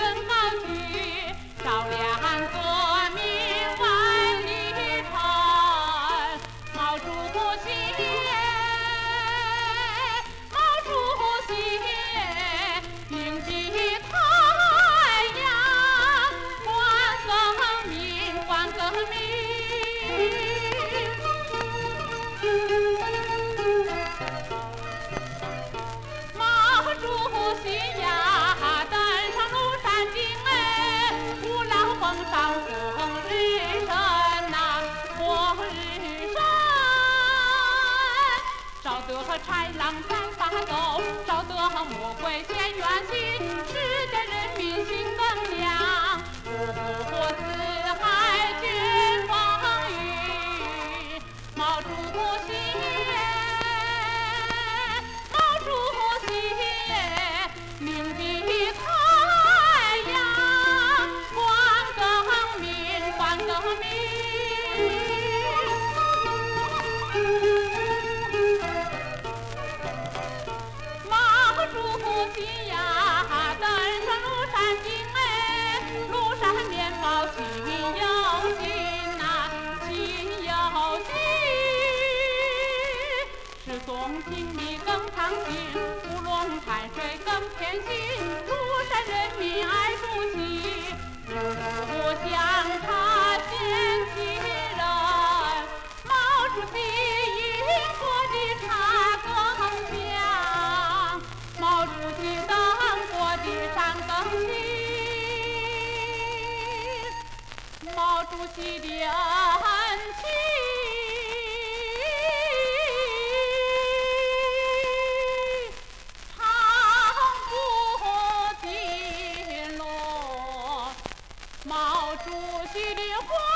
更高举，照亮革命万里程。毛主席，毛主席，迎接太阳，冠革命，冠革命。毛主席呀，登上庐山顶哎，五老峰上风日升呐，风日升。照得豺狼在发抖，照得魔鬼现原形，世间人民心更亮，不四海均风雨。毛主席，毛主席，铭记太阳，冠革命，冠革命。毛主席呀，登上庐山顶哎，庐山面貌亲又近呐，亲又近。是宋经理更长进，乌龙潭水更偏心，庐山人民爱主席，不相差嫌弃人。毛主席因国的茶更香，毛主席等国的山更青，毛主席的恩情长不尽落，毛主席的话